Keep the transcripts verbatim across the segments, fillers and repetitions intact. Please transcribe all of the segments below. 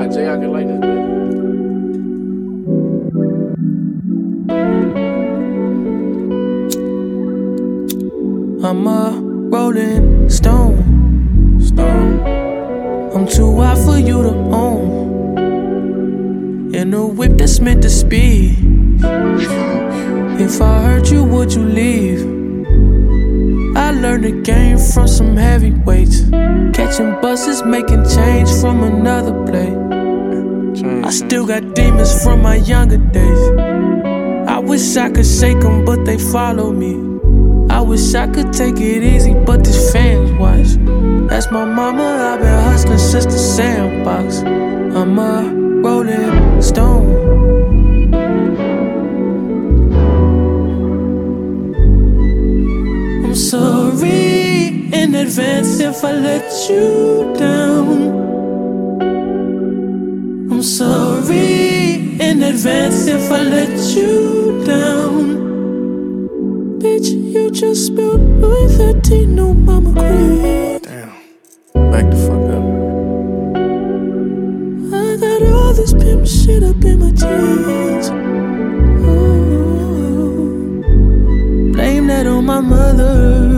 like Jay, I can like this bitch. I'm a rolling stone. Stone. I'm too hot for you to own. In a whip that's meant to speed. If I hurt you, would you leave? I learned the game from some heavyweights. Catching buses, making change from another plate. I still got demons from my younger days. I wish I could shake them, but they follow me. I wish I could take it easy, but these fans watch. That's my mama, I've been hustling since the sandbox. I'm a rolling stone. I'm sorry in advance if I let you down. I'm sorry in advance if I let you down. Bitch, you just spilled Louis thirteen on my McQueen. Damn. Back the fuck up. I got all this pimp shit up in my jeans. Oh, blame that on my mother.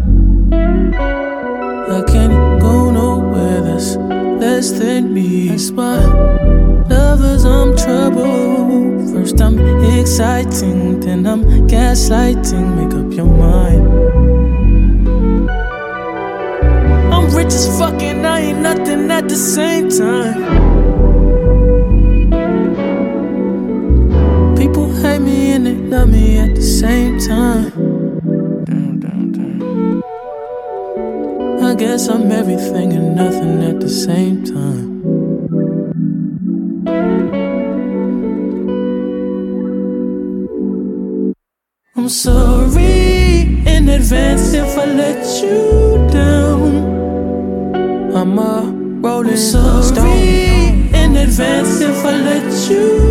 I can't go nowhere that's less than me. That's why lovers, I'm trouble. First I'm exciting, then I'm gaslighting. Make up your mind. I'm rich as fuck and I ain't nothing at the same time. People hate me and they love me at the same time. Damn, damn, damn. I guess I'm everything and nothing at the same time. I'm sorry in advance if I let you down. I'm a rolling stone. I'm sorry in advance if I let you